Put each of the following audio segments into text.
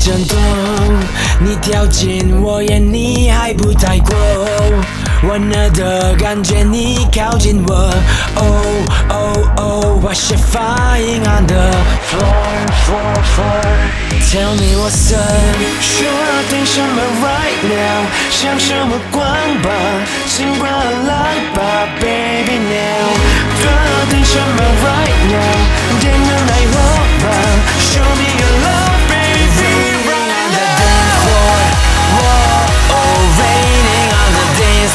震动，你跳进我眼，你还不太够，温热的感觉，你靠近我。Oh oh oh, what's your flying on the floor? Tell me what's up， 说要听什么 right now， 想什么光吧，尽管来吧 ，baby now。说要听什么 right now， 点燃爱火吧 ，show me your love，baby。Right on the dance floor， whoa oh raining on the dance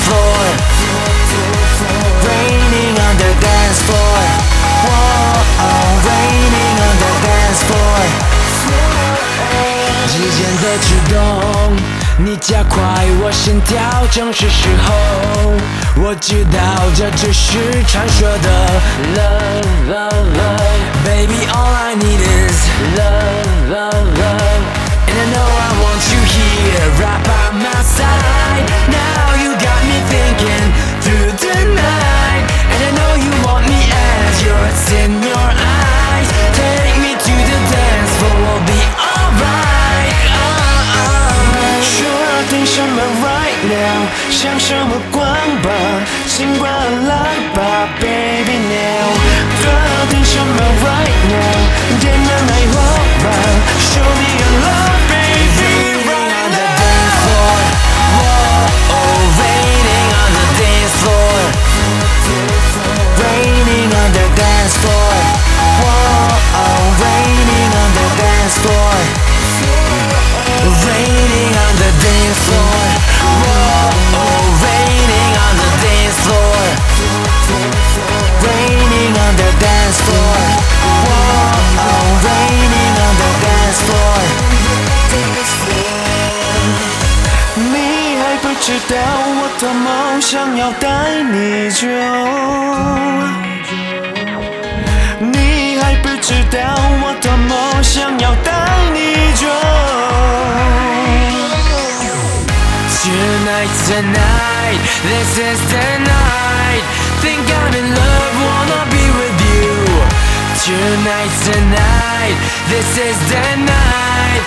floor，raining on the dance floor，whoa oh raining on the dance floor。之间的举动，你加快我心跳，正是时候。我知道这只是传说的 love love love，baby all I need is love love love，and I know I want you here right by my side. Now you got me thinking through the night, and I know you want me as yours in your eyes. Take me to the dance floor, we'll be alright. 说要听什么 right now， 想什么光吧，尽管来吧 baby now。 说要听什么 right now， 点燃爱火吧 show me your love baby right on the dance floor， whoa oh raining on the dance floor， raining on the dance floor， whoa oh raining on the dance floor，raining on the dance floor, whoa oh raining on the dance floor, raining on the dance floor, whoa oh raining on the dance floor。 你还不知道我多么想要带你走，你还不知道我多么想要带你走。Tonight, tonight, this is the night. Think I'm in love, wanna be with you. Tonight, tonight, this is the night.